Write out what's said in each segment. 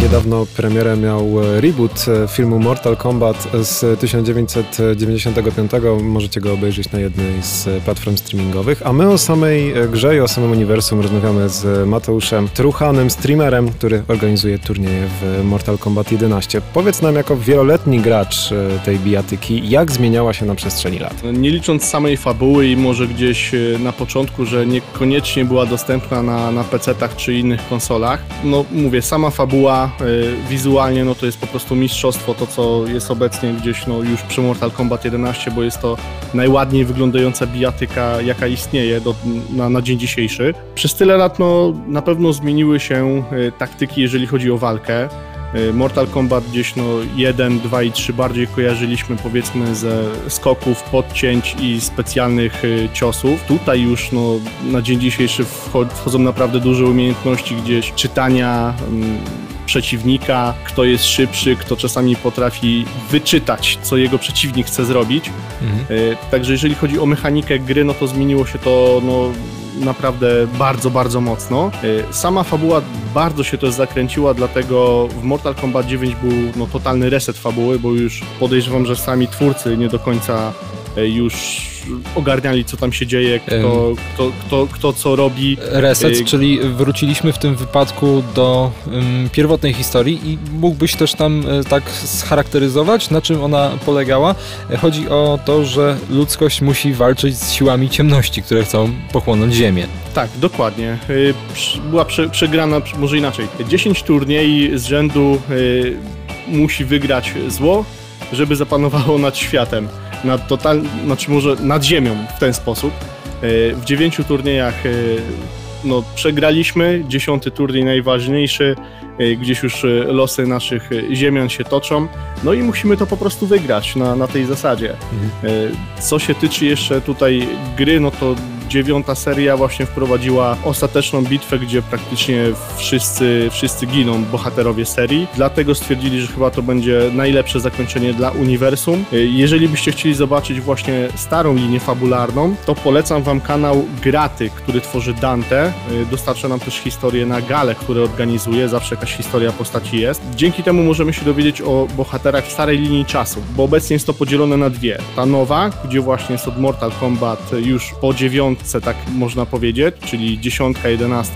Niedawno premierę miał reboot filmu Mortal Kombat z 1995. Możecie go obejrzeć na jednej z platform streamingowych. A my o samej grze i o samym uniwersum rozmawiamy z Mateuszem Truchanem, streamerem, który organizuje turnieje w Mortal Kombat 11. Powiedz nam, jako wieloletni gracz tej bijatyki, jak zmieniała się na przestrzeni lat? Nie licząc samej fabuły i może gdzieś na początku, że niekoniecznie była dostępna na PC-tach czy innych konsolach, no mówię, sama fabuła wizualnie, no to jest po prostu mistrzostwo, to co jest obecnie gdzieś no już przy Mortal Kombat 11, bo jest to najładniej wyglądająca bijatyka, jaka istnieje na dzień dzisiejszy. Przez tyle lat no na pewno zmieniły się taktyki, jeżeli chodzi o walkę. Mortal Kombat gdzieś 1, 2 i 3 bardziej kojarzyliśmy powiedzmy ze skoków, podcięć i specjalnych ciosów. Tutaj już na dzień dzisiejszy wchodzą naprawdę duże umiejętności gdzieś czytania przeciwnika, kto jest szybszy, kto czasami potrafi wyczytać, co jego przeciwnik chce zrobić. Także jeżeli chodzi o mechanikę gry, no to zmieniło się to naprawdę bardzo, bardzo mocno. Sama fabuła bardzo się też zakręciła, dlatego w Mortal Kombat 9 był totalny reset fabuły, bo już podejrzewam, że sami twórcy nie do końca już ogarniali, co tam się dzieje, kto co robi. Reset, czyli wróciliśmy w tym wypadku do pierwotnej historii i mógłbyś też tam tak scharakteryzować, na czym ona polegała? Chodzi o to, że ludzkość musi walczyć z siłami ciemności, które chcą pochłonąć Ziemię. Tak, dokładnie. Była przegrana, może inaczej, 10 turniejów z rzędu musi wygrać zło, żeby zapanowało nad światem. Znaczy może nad ziemią w ten sposób. W 9 turniejach przegraliśmy, 10 turniej najważniejszy, gdzieś już losy naszych ziemian się toczą, no i musimy to po prostu wygrać na tej zasadzie. Co się tyczy jeszcze tutaj gry, no to 9. seria właśnie wprowadziła ostateczną bitwę, gdzie praktycznie wszyscy giną bohaterowie serii, dlatego stwierdzili, że chyba to będzie najlepsze zakończenie dla uniwersum. Jeżeli byście chcieli zobaczyć właśnie starą linię fabularną, to polecam wam kanał Graty, który tworzy Dante. Dostarcza nam też historię na gale, które organizuje, zawsze jakaś historia postaci jest. Dzięki temu możemy się dowiedzieć o bohaterach w starej linii czasu, bo obecnie jest to podzielone na dwie. Ta nowa, gdzie właśnie jest od Mortal Kombat już po 9, tak można powiedzieć, czyli 10, 11,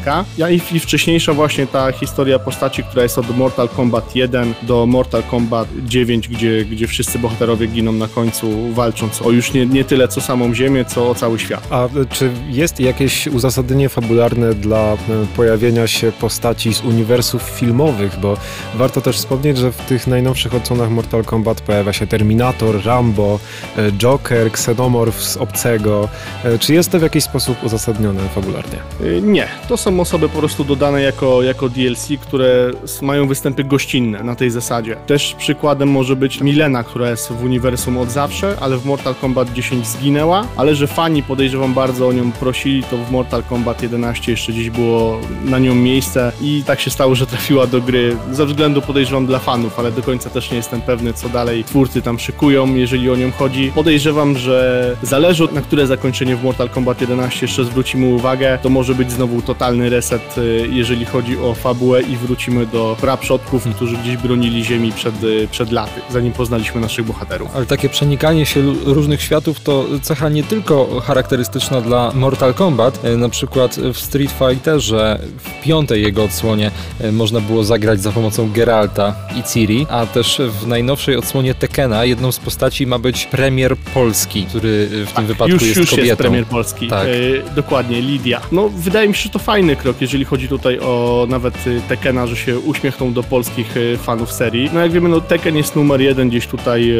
i wcześniejsza właśnie ta historia postaci, która jest od Mortal Kombat 1 do Mortal Kombat 9, gdzie wszyscy bohaterowie giną na końcu, walcząc o już nie tyle co samą Ziemię, co o cały świat. A czy jest jakieś uzasadnienie fabularne dla pojawienia się postaci z uniwersów filmowych? Bo warto też wspomnieć, że w tych najnowszych odsłonach Mortal Kombat pojawia się Terminator, Rambo, Joker, Xenomorph z Obcego. Czy jest to w jakiś sposób uzasadnione fabularnie? Nie, to są osoby po prostu dodane jako DLC, które mają występy gościnne na tej zasadzie. Też przykładem może być Milena, która jest w uniwersum od zawsze, ale w Mortal Kombat 10 zginęła, ale że fani, podejrzewam, bardzo o nią prosili, to w Mortal Kombat 11 jeszcze dziś było na nią miejsce i tak się stało, że trafiła do gry ze względu, podejrzewam, dla fanów, ale do końca też nie jestem pewny, co dalej twórcy tam szykują, jeżeli o nią chodzi. Podejrzewam, że zależy, na które zakończenie w Mortal Kombat 11 jeszcze zwrócimy uwagę, to może być znowu totalny reset, jeżeli chodzi o fabułę i wrócimy do praprzodków, którzy gdzieś bronili Ziemi przed laty, zanim poznaliśmy naszych bohaterów. Ale takie przenikanie się różnych światów to cecha nie tylko charakterystyczna dla Mortal Kombat, na przykład w Street Fighterze w 5. jego odsłonie można było zagrać za pomocą Geralta i Ciri, a też w najnowszej odsłonie Tekkena jedną z postaci ma być premier polski, który w tym wypadku jest kobietą. Już jest premier polski. Tak. Dokładnie, Lidia. No, wydaje mi się, że to fajny krok, jeżeli chodzi tutaj o nawet Tekkena, że się uśmiechnął do polskich fanów serii. No jak wiemy, Tekken jest numer 1 gdzieś tutaj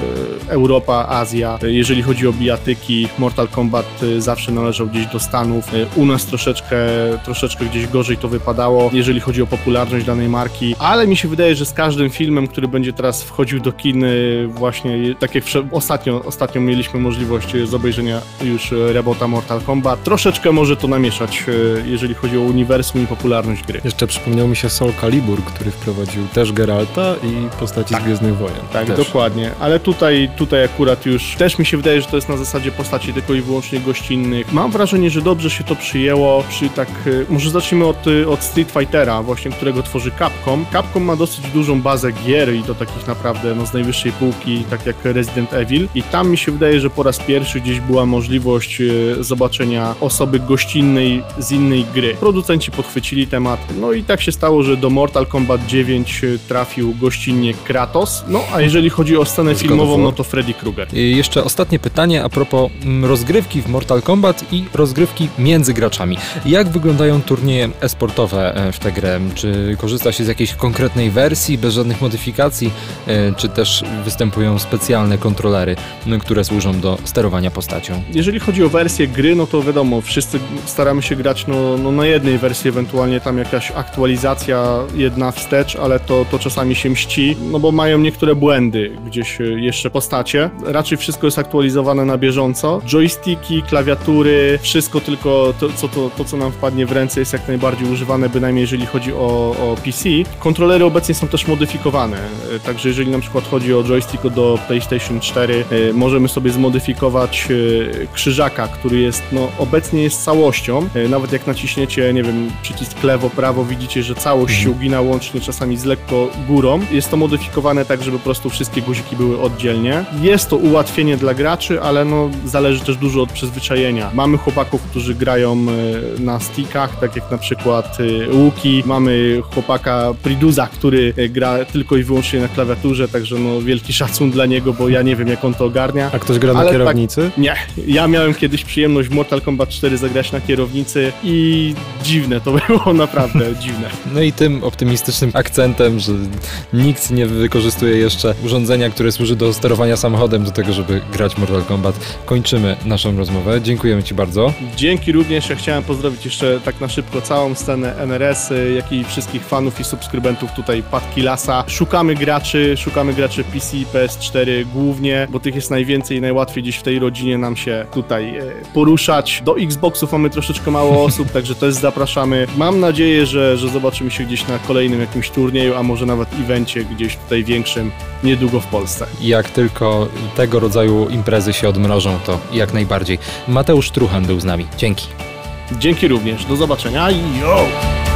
Europa, Azja. Jeżeli chodzi o bijatyki, Mortal Kombat zawsze należał gdzieś do Stanów. U nas troszeczkę gdzieś gorzej to wypadało, jeżeli chodzi o popularność danej marki, ale mi się wydaje, że z każdym filmem, który będzie teraz wchodził do kin, właśnie tak jak ostatnio mieliśmy możliwość z obejrzenia już rebota Mortal Kombat, troszeczkę może to namieszać, jeżeli chodzi o uniwersum i popularność gry. Jeszcze przypomniał mi się Soul Calibur, który wprowadził też Geralta i postaci z Gwiezdnych Wojen. Tak, też. Dokładnie, ale tutaj akurat już też mi się wydaje, że to jest na zasadzie postaci tylko i wyłącznie gościnnych. Mam wrażenie, że dobrze się to przyjęło, może zacznijmy od od Street Fightera, właśnie którego tworzy Capcom. Capcom ma dosyć dużą bazę gier i to takich naprawdę z najwyższej półki, tak jak Resident Evil. I tam mi się wydaje, że po raz pierwszy gdzieś była możliwość zobaczenia osoby gościnnej z innej gry. Producenci podchwycili temat, no i tak się stało, że do Mortal Kombat 9 trafił gościnnie Kratos, no a jeżeli chodzi o scenę filmową, no to Freddy Krueger. I jeszcze ostatnie pytanie a propos rozgrywki w Mortal Kombat i rozgrywki między graczami. Jak wyglądają turnieje e-sportowe w tę grę? Czy korzysta się z jakiejś konkretnej wersji, bez żadnych modyfikacji, czy też występują specjalne kontrolery, które służą do sterowania postacią? Jeżeli chodzi o wersję gry, no to wiadomo, wszyscy staramy się grać na jednej wersji, ewentualnie tam jakaś aktualizacja jedna wstecz, ale to czasami się mści, no bo mają niektóre błędy gdzieś jeszcze postacie. Raczej wszystko jest aktualizowane na bieżąco. Joysticki, klawiatury, wszystko tylko to, co nam wpadnie w ręce jest jak najbardziej używane, bynajmniej jeżeli chodzi o PC. Kontrolery obecnie są też modyfikowane, także jeżeli na przykład chodzi o joystick do PlayStation 4, możemy sobie zmodyfikować krzyżaka, który jest, obecnie jest całością. Nawet jak naciśniecie, nie wiem, przycisk lewo, prawo, widzicie, że całość się ugina łącznie czasami z lekko górą. Jest to modyfikowane tak, żeby po prostu wszystkie guziki były oddzielnie. Jest to ułatwienie dla graczy, ale zależy też dużo od przyzwyczajenia. Mamy chłopaków, którzy grają na stickach, tak jak na przykład Łuki. Mamy chłopaka Priduza, który gra tylko i wyłącznie na klawiaturze, także wielki szacun dla niego, bo ja nie wiem, jak on to ogarnia. A ktoś gra na kierownicy? Tak, nie. Ja miałem kiedyś przyjemność w Mortal Kombat 4 zagrać na kierownicy i dziwne to było, naprawdę dziwne. No i tym optymistycznym akcentem, że nikt nie wykorzystuje jeszcze urządzenia, które służy do sterowania samochodem do tego, żeby grać Mortal Kombat, kończymy naszą rozmowę. Dziękujemy Ci bardzo. Dzięki również. Ja chciałem pozdrowić jeszcze tak na szybko całą scenę NRS, jak i wszystkich fanów i subskrybentów tutaj Padki Lasa. Szukamy graczy PC, PS4 głównie, bo tych jest najwięcej i najłatwiej gdzieś w tej rodzinie nam się tutaj poruszać. Do Xboxów mamy troszeczkę mało osób, także też zapraszamy. Mam nadzieję, że zobaczymy się gdzieś na kolejnym jakimś turnieju, a może nawet evencie gdzieś tutaj większym niedługo w Polsce. Jak tylko tego rodzaju imprezy się odmrożą, to jak najbardziej. Mateusz Truchan był z nami. Dzięki. Dzięki również. Do zobaczenia. Yo!